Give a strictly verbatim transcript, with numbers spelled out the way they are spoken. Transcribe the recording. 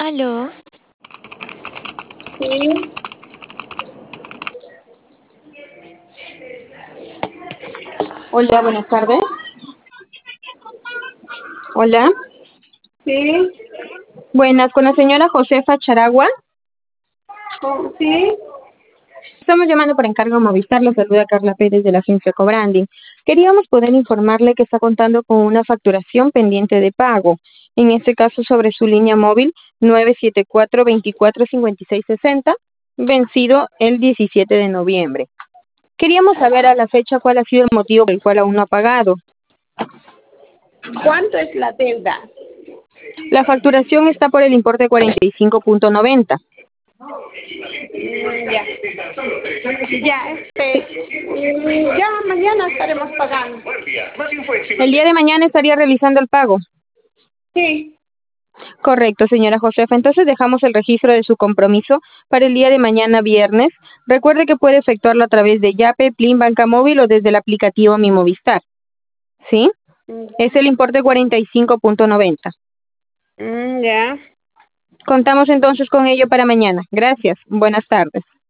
Aló, Sí, Hola, buenas tardes. Hola. sí, Buenas, con la señora Josefa Charagua. oh, sí. Estamos llamando por encargo Movistar. Los saluda Carla Pérez de la agencia Cobranding. Queríamos poder informarle que está contando con una facturación pendiente de pago. En este caso sobre su línea móvil nueve siete cuatro, veinticuatro, cincuenta y seis sesenta, vencido el diecisiete de noviembre. Queríamos saber a la fecha cuál ha sido el motivo por el cual aún no ha pagado. ¿Cuánto es la deuda? La facturación está por el importe cuarenta y cinco punto noventa. Mm, ya. Ya, este, mm, ya mañana estaremos pagando. El día de mañana estaría realizando el pago. Sí, Correcto, señora Josefa. Entonces dejamos el registro de su compromiso para el día de mañana viernes. Recuerde que puede efectuarlo a través de Yape, Plin, Banca Móvil o desde el aplicativo Mi Movistar. ¿Sí? mm, Es el importe cuarenta y cinco punto noventa. mm, ya. Contamos entonces con ello para mañana. Gracias. Buenas tardes.